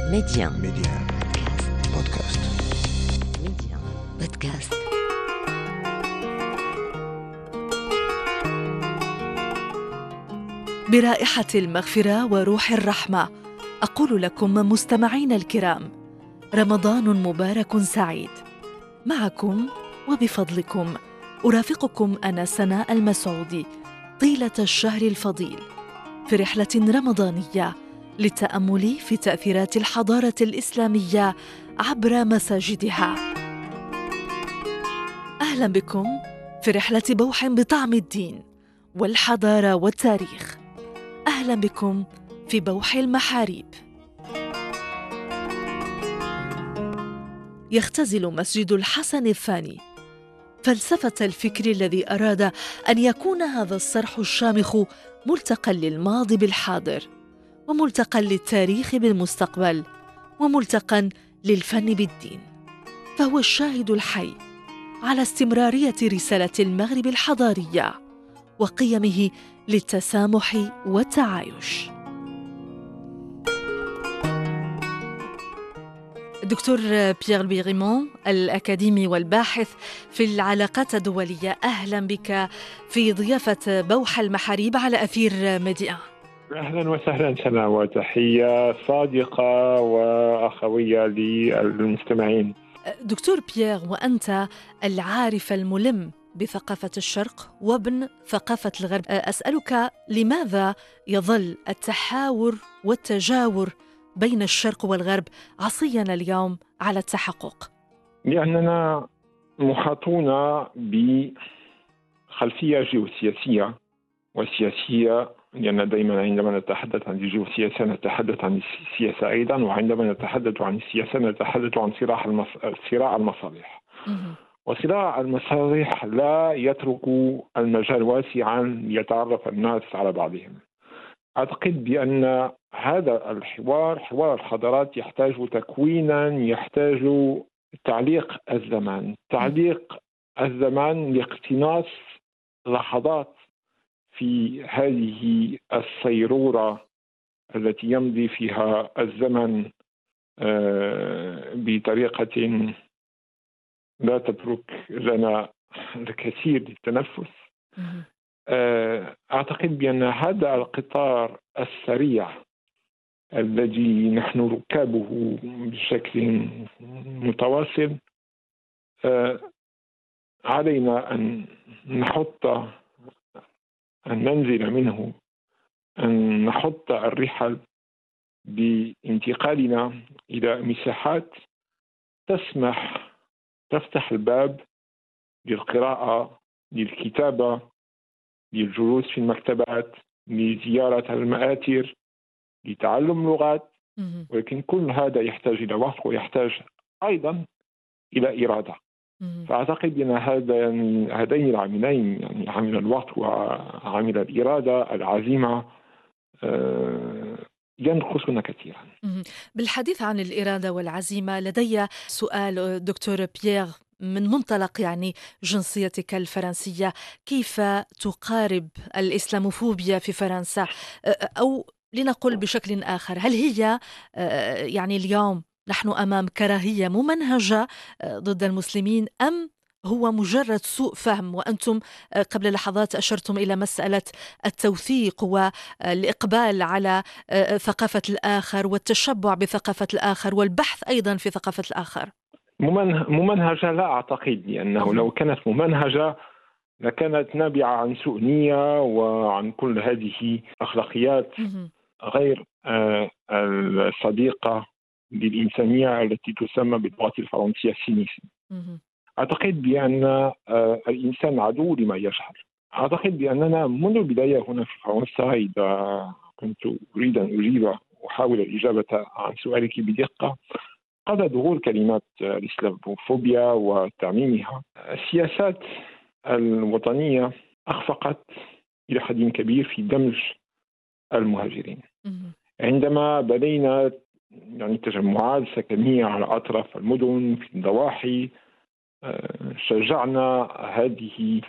Média. بودكاست. Média. Podcast. برائحة المغفرة وروح الرحمة أقول لكم مستمعين الكرام: رمضان مبارك سعيد. معكم وبفضلكم أرافقكم أنا سناء المسعودي طيلة الشهر الفضيل في رحلة رمضانية للتأمل في تأثيرات الحضارة الإسلامية عبر مساجدها. أهلا بكم في رحلة بوح بطعم الدين والحضارة والتاريخ. أهلا بكم في بوح المحاريب. يختزل مسجد الحسن الثاني فلسفة الفكر الذي أراد أن يكون هذا الصرح الشامخ ملتقى للماضي بالحاضر، وملتقى للتاريخ بالمستقبل، وملتقى للفن بالدين، فهو الشاهد الحي على استمرارية رسالة المغرب الحضارية وقيمه للتسامح والتعايش. دكتور بيير بيغيمون، الأكاديمي والباحث في العلاقات الدولية، أهلا بك في ضيافة بوح المحاريب على أثير ميديا. أهلا وسهلا سنة، وتحية صادقة وأخوية للمستمعين. دكتور بيير، وأنت العارف الملم بثقافة الشرق وابن ثقافة الغرب، أسألك لماذا يظل التحاور والتجاور بين الشرق والغرب عصيا اليوم على التحقق؟ لأننا محاطون بخلفية جيوسياسية وسياسية، لأن دائما عندما نتحدث عن الجيوسياسية نتحدث عن السياسة أيضا، وعندما نتحدث عن السياسة نتحدث عن صراع المصالح. وصراع المصالح لا يترك المجال واسعا ليتعرف الناس على بعضهم. أعتقد بأن هذا الحوار، حوار الحضارات، يحتاج تكوينا، يحتاج تعليق الزمان لاقتناص لحظات في هذه الصيرورة التي يمضي فيها الزمن بطريقة لا تترك لنا الكثير للتنفس. أعتقد بأن هذا القطار السريع الذي نحن ركابه بشكل متواصل علينا أن ننزل منه، أن نحط الرحل بانتقالنا إلى مساحات تفتح الباب للقراءة، للكتابة، للجلوس في المكتبات، لزيارة المآثر، لتعلم لغات. ولكن كل هذا يحتاج إلى وقت، ويحتاج أيضا إلى إرادة. فأعتقد أن هذين العاملين، يعني عامل الوقت وعامل الإرادة العزيمة، ينقصنا كثيرا. بالحديث عن الإرادة والعزيمة لدي سؤال دكتور بيير، من منطلق يعني جنسيتك الفرنسية، كيف تقارب الإسلاموفوبيا في فرنسا؟ أو لنقل بشكل آخر، هل هي يعني اليوم نحن أمام كراهية ممنهجة ضد المسلمين، أم هو مجرد سوء فهم؟ وأنتم قبل لحظات أشرتم إلى مسألة التوثيق والإقبال على ثقافة الآخر والتشبع بثقافة الآخر والبحث أيضا في ثقافة الآخر. ممنهجة لا أعتقد، لأنه لو كانت ممنهجة لكانت نابعة عن سوء نية وعن كل هذه أخلاقيات غير الصديقة للإنسانية التي تسمى باللغة الفرنسية سينيسم. أعتقد بأن الإنسان عدو لما يجهل. أعتقد بأننا منذ البداية هنا في فرنسا، إذا كنت أريد أن أجيب وأحاول الإجابة عن سؤالك بدقة، قبل ظهور كلمات الإسلاموفوبيا وتعميمها، السياسات الوطنية أخفقت إلى حد كبير في دمج المهاجرين. عندما بدينا يعني تجمعات سكنية على أطراف المدن في الضواحي، شجعنا هذه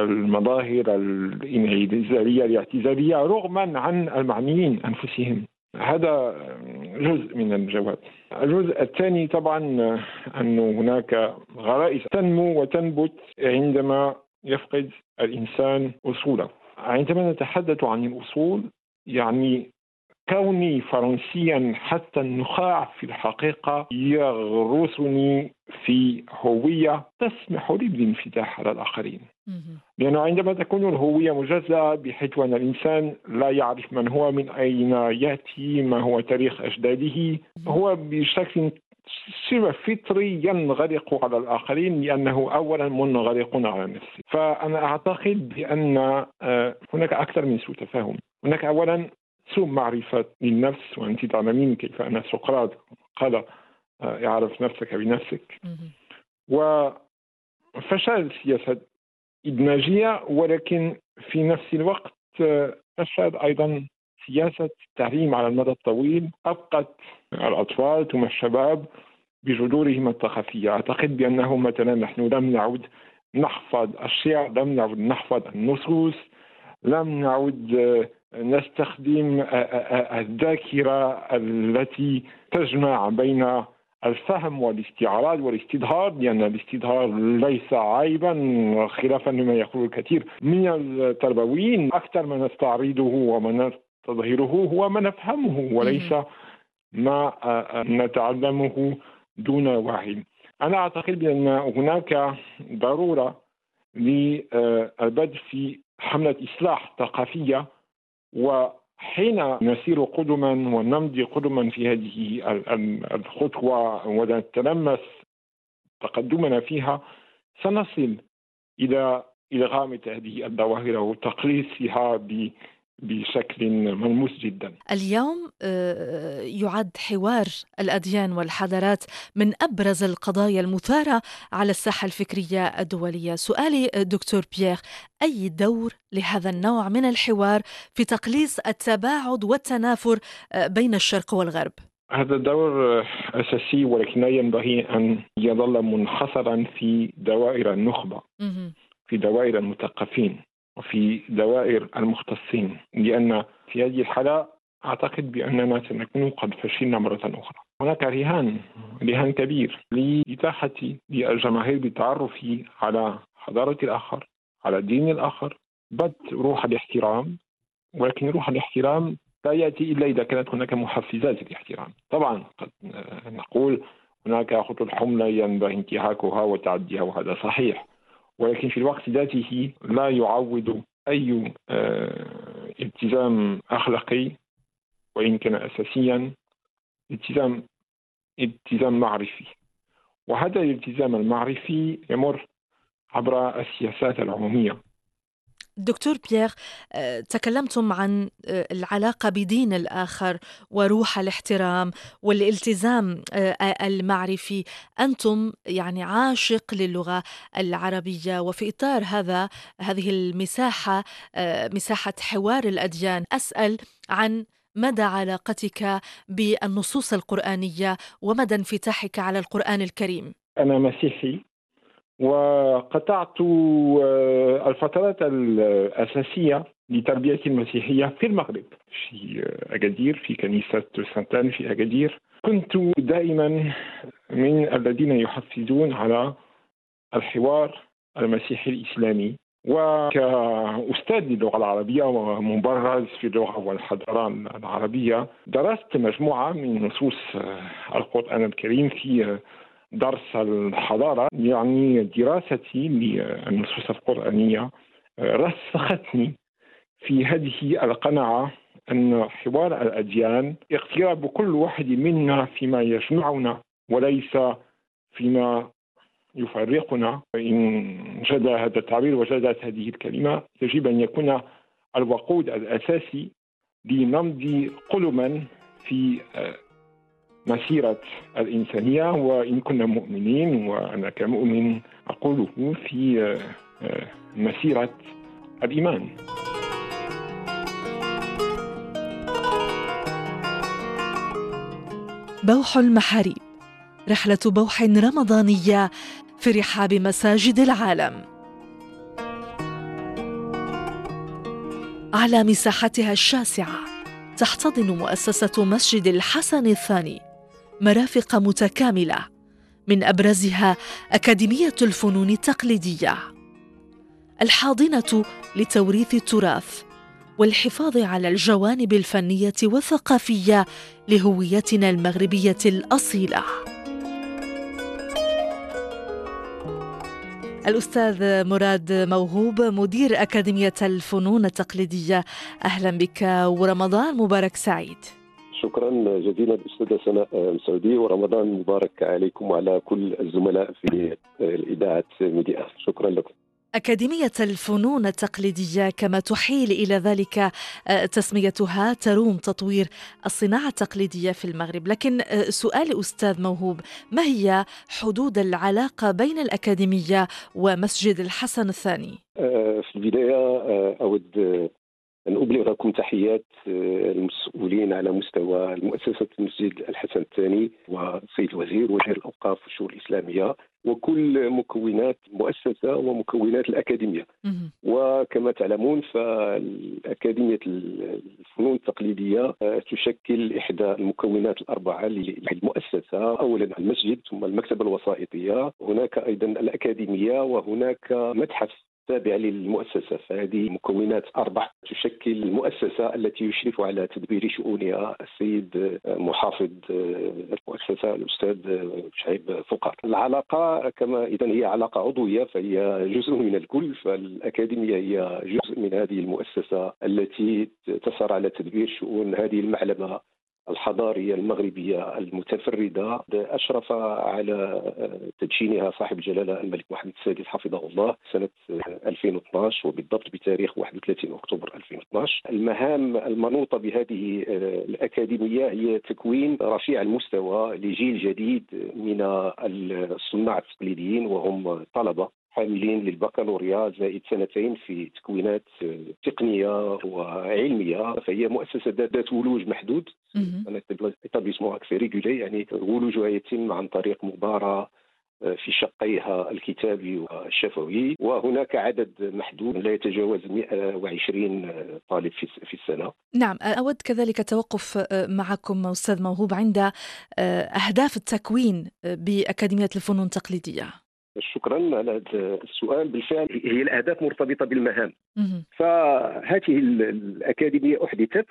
المظاهر الانعزالية الاعتزالية رغما عن المعنيين أنفسهم. هذا جزء من الجواب. الجزء الثاني طبعا أنه هناك غرائز تنمو وتنبت عندما يفقد الإنسان أصوله. عندما نتحدث عن الأصول يعني كوني فرنسيا حتى النخاع في الحقيقة يغرسني في هوية تسمح لي بالانفتاح على الآخرين، لأنه عندما تكون الهوية مجزأة بحيث أن الإنسان لا يعرف من هو، من أين يأتي، ما هو تاريخ أجداده، هو بشكل شبه فطري ينغلق على الآخرين لأنه أولا منغلق على نفسه. فأنا أعتقد بأن هناك أكثر من سوء تفاهم. هناك أولا سوء معرفة للنفس، وأنت تعلمين كيف أن سقراط قال اعرف نفسك بنفسك، وفشل سياسة إدماجية، ولكن في نفس الوقت فشل أيضا سياسة التعليم على المدى الطويل، أبقت الأطفال ثم الشباب بجذورهم الثقافية. أعتقد بأنه مثلا نحن لم نعد نحفظ الشعر، لم نعد نحفظ النصوص، لم نعد نستخدم الذاكرة التي تجمع بين الفهم والاستعراض والاستظهار، لأن الاستظهار ليس عيبا خلافا لما يقول الكثير من التربويين. أكثر ما نستعرضه وما نستظهره هو ما نفهمه وليس ما نتعلمه دون وعي. أنا أعتقد بأن هناك ضرورة للبدء في حملة إصلاح ثقافية، وحين نسير قدما ونمضي قدما في هذه الخطوة ونتلمس تقدمنا فيها، سنصل إلى إلغاء هذه الظواهر وتقليصها بشكل ملموس جدا. اليوم يعد حوار الأديان والحضارات من أبرز القضايا المثارة على الساحة الفكرية الدولية. سؤالي دكتور بيير، أي دور لهذا النوع من الحوار في تقليص التباعد والتنافر بين الشرق والغرب؟ هذا الدور أساسي، ولكن لا ينبغي أن يظل منحصرا في دوائر النخبة، في دوائر المثقفين وفي دوائر المختصين، لأن في هذه الحالة أعتقد بأننا سنكون قد فشلنا مرة أخرى. هناك رهان كبير لإتاحة للجماهير بالتعرف على حضارة الآخر، على دين الآخر، بدء روح الاحترام، ولكن روح الاحترام لا يأتي إلا إذا كانت هناك محفزات الاحترام. طبعا قد نقول هناك خطوط حملة ينبغي انتهاكها وتعديها، وهذا صحيح، ولكن في الوقت ذاته لا يعوض أي التزام أخلاقي، وإن كان أساسيا التزام معرفي. وهذا الالتزام المعرفي يمر عبر السياسات العمومية. دكتور بيير، تكلمتم عن العلاقة بدين الآخر وروح الاحترام والالتزام المعرفي. أنتم يعني عاشق للغة العربية، وفي إطار هذه المساحة، مساحة حوار الأديان، أسأل عن مدى علاقتك بالنصوص القرآنية ومدى انفتاحك على القرآن الكريم. أنا مسيحي، وقطعت الفترات الأساسية لتربيتي المسيحية في المغرب، في أكادير، في كنيسة سانتان في أكادير. كنت دائما من الذين يحفزون على الحوار المسيحي الإسلامي، وكأستاذ للغة العربية ومبرز في اللغة والحضارة العربية درست مجموعة من نصوص القرآن الكريم في درس الحضارة. يعني دراستي للنصوص القرآنية رسختني في هذه القناعة أن حوار الأديان اقتراب كل واحد منا فيما يجمعنا وليس فيما يفرقنا. إن جد هذا التعبير وجدت هذه الكلمة، يجب أن يكون الوقود الأساسي لنمضي قلما في مسيرة الإنسانية، وإن كنا مؤمنين، وأنا كمؤمن أقوله، في مسيرة الإيمان. بوح المحاريب، رحلة بوح رمضانية في رحاب مساجد العالم على مساحتها الشاسعة تحتضن مؤسسة مسجد الحسن الثاني مرافق متكاملة، من أبرزها أكاديمية الفنون التقليدية، الحاضنة لتوريث التراث والحفاظ على الجوانب الفنية والثقافية لهويتنا المغربية الأصيلة. الأستاذ مراد موهوب، مدير أكاديمية الفنون التقليدية، أهلا بك ورمضان مبارك سعيد. شكرا جزيلا أستاذة سناء مسعودي، ورمضان مبارك عليكم وعلى كل الزملاء في الإذاعة ميديا. شكرا لكم. أكاديمية الفنون التقليدية كما تحيل إلى ذلك تسميتها تروم تطوير الصناعة التقليدية في المغرب، لكن سؤال أستاذ موهوب، ما هي حدود العلاقة بين الأكاديمية ومسجد الحسن الثاني؟ في البداية أود أن أبلغكم تحيات المسؤولين على مستوى مؤسسة مسجد الحسن الثاني والسيد الوزير وزير الأوقاف والشؤون الإسلامية وكل مكونات المؤسسة ومكونات الأكاديمية. وكما تعلمون فالأكاديمية الفنون التقليدية تشكل إحدى المكونات الأربعة للمؤسسة، أولا المسجد ثم المكتبة الوسائطية، هناك أيضا الأكاديمية، وهناك متحف تابع للمؤسسة. فهذه مكونات أربع تشكل المؤسسة التي يشرف على تدبير شؤونها السيد محافظ المؤسسة الأستاذ شعيب فقار. العلاقة كما إذن هي علاقة عضوية، فهي جزء من الكل. فالأكاديمية هي جزء من هذه المؤسسة التي تسعى على تدبير شؤون هذه المعلمة الحضارية المغربية المتفردة. أشرف على تدشينها صاحب الجلالة الملك محمد السادس حفظه الله سنة 2012، وبالضبط بتاريخ 31 أكتوبر 2012. المهام المنوطة بهذه الأكاديمية هي تكوين رفيع المستوى لجيل جديد من الصناع التقليديين، وهم طلبة حاملين للبكالوريا زائد سنتين في تكوينات تقنية وعلمية. فهي مؤسسة ذات ولوج محدود، établissement accès régulier، يعني ولوجها يتم عن طريق مباراة في شقيها الكتابي والشفوي، وهناك عدد محدود لا يتجاوز 120 طالب في السنة. نعم، أود كذلك التوقف معكم أستاذ موهوب عند أهداف التكوين بأكاديمية الفنون التقليدية. شكرا على هذا السؤال. بالفعل هي الأهداف مرتبطة بالمهام. فهذه الأكاديمية أحدثت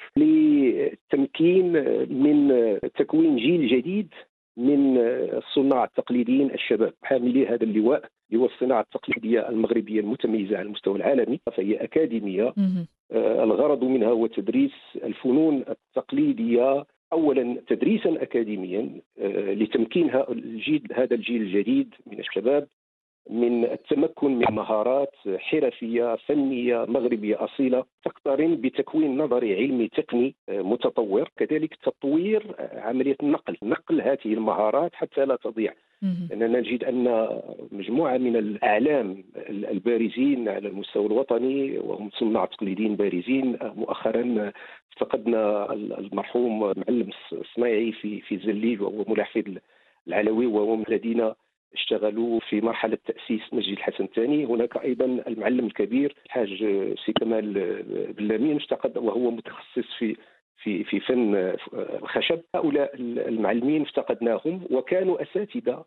للتمكين من تكوين جيل جديد من الصناع التقليديين الشباب حاملي هذا اللواء، لواء الصناعة التقليدية المغربية المتميزة على المستوى العالمي. فهي أكاديمية الغرض منها هو تدريس الفنون التقليدية، أولا تدريسا أكاديميا لتمكين هذا الجيل الجديد من الشباب من التمكن من مهارات حرفية فنية مغربية أصيلة تقترن بتكوين نظري علمي تقني متطور، كذلك تطوير عملية نقل هذه المهارات حتى لا تضيع. لأننا نجد أن مجموعة من الأعلام البارزين على المستوى الوطني وهم صناع تقليديين بارزين، مؤخرا افتقدنا المرحوم معلم الصنايعي في الزليج وهو ملاحظ العلوي، وهو من الذين اشتغلوا في مرحلة تأسيس مسجد الحسن الثاني. هناك أيضا المعلم الكبير الحاج سي كمال بلامين افتقد، وهو متخصص في فن الخشب. هؤلاء المعلمين افتقدناهم، وكانوا أساتذة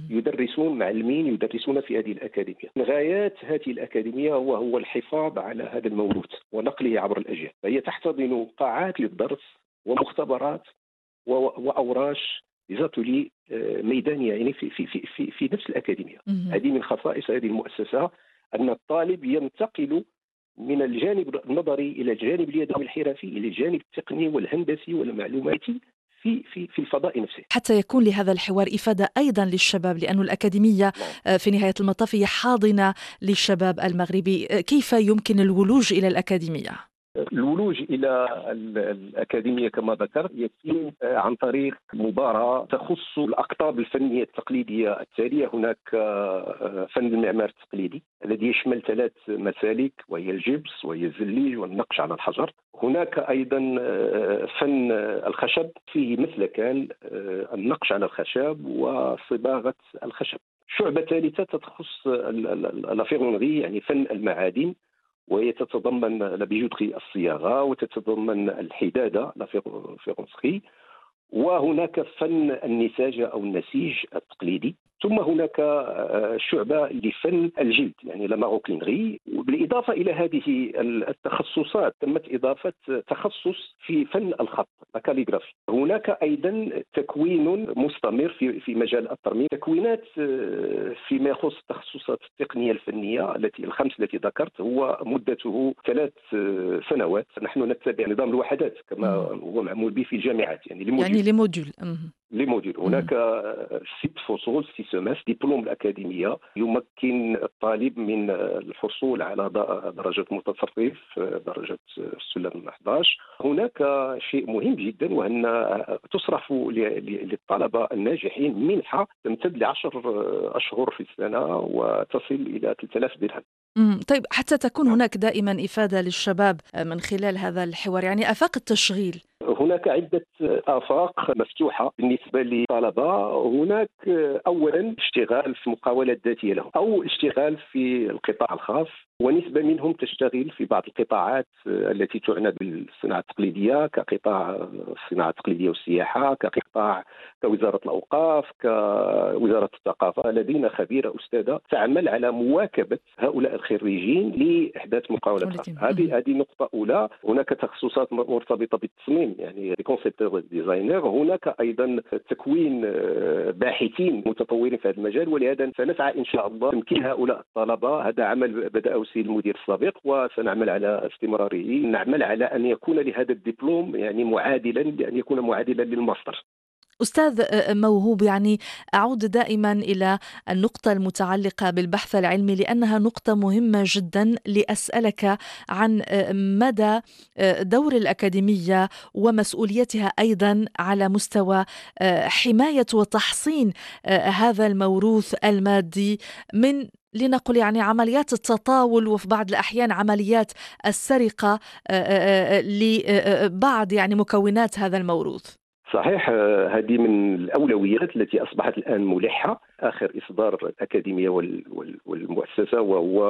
معلمين يدرسون في هذه الأكاديمية. من غايات هذه الأكاديمية هو الحفاظ على هذا الموروث ونقله عبر الأجيال. فهي تحتضن قاعات للدرس ومختبرات وأوراش لي ميدانية، يعني في نفس الأكاديمية. هذه من خصائص هذه المؤسسة، أن الطالب ينتقل من الجانب النظري إلى الجانب اليدوي الحرفي، إلى الجانب التقني والهندسي والمعلوماتي في الفضاء نفسه، حتى يكون لهذا الحوار إفادة أيضا للشباب، لأن الأكاديمية في نهاية المطاف هي حاضنة للشباب المغربي. كيف يمكن الولوج إلى الأكاديمية؟ الولوج إلى الأكاديمية كما ذكرت يتم عن طريق مباراة تخص الأقطاب الفنية التقليدية التالية. هناك فن المعمار التقليدي الذي يشمل 3 مسالك، وهي الجبس وهي الزليج والنقش على الحجر. هناك أيضا فن الخشب، فيه مسلكان، النقش على الخشب وصباغة الخشب. شعبة ثالثة تخص الافيرونري، يعني فن المعادن، وهي تتضمن لا بيجوتري الصياغة، وتتضمن الحدادة لا فيرونسري، وهناك فن النساج أو النسيج التقليدي، ثم هناك شعبة لفن الجلد يعني لا ماروكينري. بالإضافة إلى هذه التخصصات تمت إضافة تخصص في فن الخط الكاليغرافي. هناك أيضا تكوين مستمر في مجال الترميم، تكوينات فيما يخص التخصصات التقنية الفنية الخمس التي ذكرت هو مدته 3 سنوات. نحن نتبع نظام الوحدات كما هو معمول به في الجامعات يعني لموديول. هناك 6 فصول 6 سمستر دبلوم الأكاديمية يمكن الطالب من الحصول على درجة متصرف درجة السلم 11. هناك شيء مهم جدا وأن تصرف للطلبة الناجحين منحة تمتد ل10 أشهر في السنة وتصل إلى 3000 درهم. طيب، حتى تكون هناك دائما إفادة للشباب من خلال هذا الحوار، يعني آفاق التشغيل. هناك عدة آفاق مفتوحة بالنسبة للطلبة. هناك أولا اشتغال في مقاولات ذاتية لهم أو اشتغال في القطاع الخاص، ونسبة منهم تشتغل في بعض القطاعات التي تعنى بالصناعة التقليدية كقطاع الصناعة التقليدية والسياحة، كقطاع كوزارة الأوقاف، كوزارة الثقافة. لدينا خبيرة أستاذة تعمل على مواكبة هؤلاء الخريجين لإحداث مقاولات خاصة. هذه نقطة أولى. هناك تخصصات مرتبطة بالتصميم يعني كونسيبتور ديزاينر. هناك أيضا تكوين باحثين متطورين في هذا المجال، ولهذا سنسعى إن شاء الله تمكين هؤلاء الطلبة. هذا عمل بدأ السيد المدير السابق وسنعمل على استمراره. نعمل على أن يكون لهذا الدبلوم يعني لأن يكون معادلا للماستر. أستاذ موهوب، يعني أعود دائما إلى النقطة المتعلقة بالبحث العلمي لأنها نقطة مهمة جدا، لأسألك عن مدى دور الأكاديمية ومسؤوليتها أيضا على مستوى حماية وتحصين هذا الموروث المادي من لنقل يعني عمليات التطاول وفي بعض الأحيان عمليات السرقة لبعض يعني مكونات هذا الموروث. صحيح، هذه من الأولويات التي أصبحت الآن ملحة. آخر إصدار الأكاديمية والمؤسسة وهو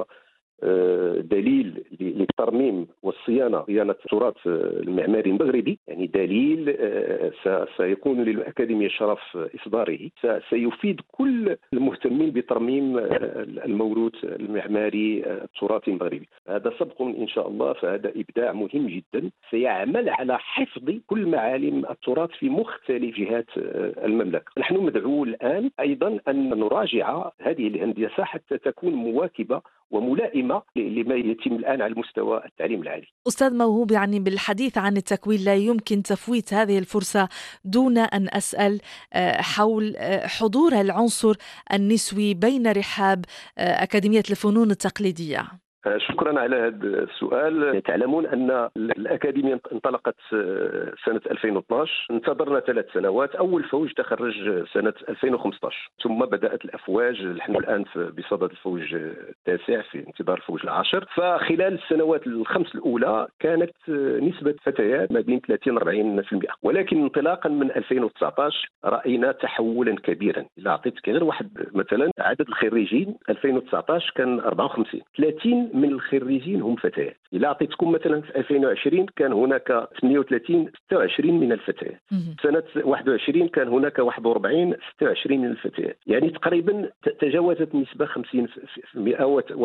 دليل للترميم والصيانة، صيانة التراث المعماري المغربي، يعني دليل سيكون للأكاديمية شرف إصداره، سيفيد كل المهتمين بترميم الموروث المعماري التراثي المغربي. هذا سبق إن شاء الله، فهذا إبداع مهم جدا سيعمل على حفظ كل معالم التراث في مختلف جهات المملكة. نحن مدعو الآن أيضا أن نراجع هذه الهندسة حتى تكون مواكبة وملائمة لما يتم الآن على المستوى التعليم العالي. أستاذ موهوب، يعني بالحديث عن التكوين لا يمكن تفويت هذه الفرصة دون أن أسأل حول حضور العنصر النسوي بين رحاب أكاديمية الفنون التقليدية. شكرا على هذا السؤال. تعلمون أن الأكاديمية انطلقت سنة 2012، انتظرنا 3 سنوات. أول فوج تخرج سنة 2015، ثم بدأت الأفواج. نحن الآن بصدد الفوج التاسع في انتظار الفوج العاشر. فخلال السنوات ال5 الأولى كانت نسبة فتيات ما بين 30-40%، ولكن انطلاقا من 2019 رأينا تحولا كبيرا. إذا أعطيتك غير واحد مثلا، عدد الخريجين 2019 كان 54، 30 من الخريجين هم فتيات. إذا أعطيتكم مثلا في 2020 كان هناك 38 26 من الفتيات. سنة 21 كان هناك 41 26 من الفتيات. يعني تقريبا تجاوزت النسبة 50%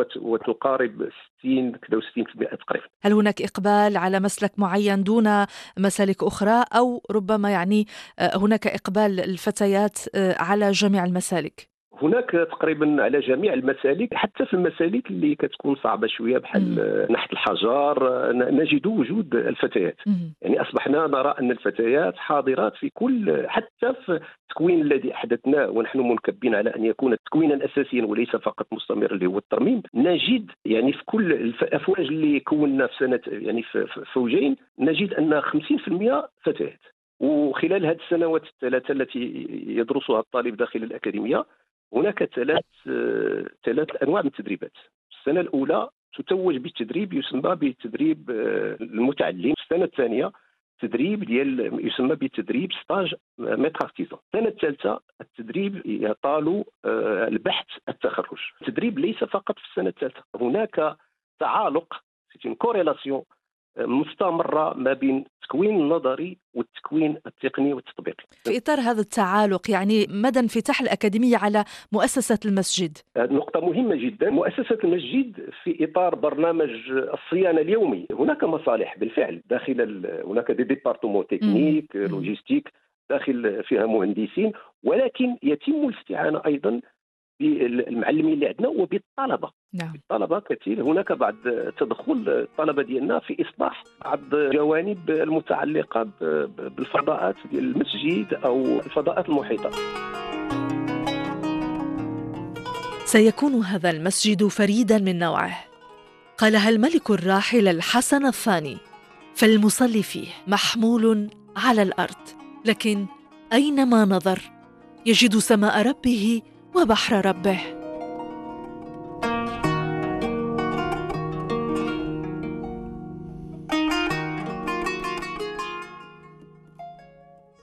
وتقارب 60 كذا 60% تقريبا. هل هناك إقبال على مسلك معين دون مسالك أخرى، أو ربما يعني هناك إقبال الفتيات على جميع المسالك؟ هناك تقريبا على جميع المسالك، حتى في المسالك اللي كتكون صعبة شوية بحال نحت الحجار نجد وجود الفتيات. يعني أصبحنا نرى أن الفتيات حاضرات في كل، حتى في التكوين الذي أحدثناه ونحن منكبين على أن يكون تكوينا أساسيا وليس فقط مستمر اللي هو الترميم. نجد يعني في كل الأفواج اللي كونا في سنة يعني في فوجين نجد أن 50% فتيات. وخلال هذه السنوات الثلاثة التي يدرسها الطالب داخل الأكاديمية هناك 3 أنواع من التدريبات. السنة الأولى تتوج بالتدريب يسمى بالتدريب المتعلم. السنة الثانية تدريب يسمى بالتدريب ستاج ميتر ارتيزان. السنة الثالثة التدريب يطال البحث التخرج. التدريب ليس فقط في السنة الثالثة، هناك تعالق سيتي كوريلاسيون مستمرة ما بين التكوين النظري والتكوين التقني والتطبيقي. في إطار هذا التعالق يعني مدى انفتاح الأكاديمية على مؤسسة المسجد؟ نقطة مهمة جدا. مؤسسة المسجد في إطار برنامج الصيانة اليومي، هناك مصالح بالفعل داخل هناك دي ديبارتمون تكنيك لوجيستيك داخل فيها مهندسين، ولكن يتم الاستعانة أيضا بالمعلمين اللي عندنا وبالطلبه. نعم. الطلبه كثير، هناك بعض تدخل الطلبه ديالنا في اصلاح بعض الجوانب المتعلقه بالفضاءات ديال المسجد او الفضاءات المحيطه. سيكون هذا المسجد فريدا من نوعه، قالها الملك الراحل الحسن الثاني، فالمصلي فيه محمول على الارض، لكن اينما نظر يجد سماء ربه وبحر ربه.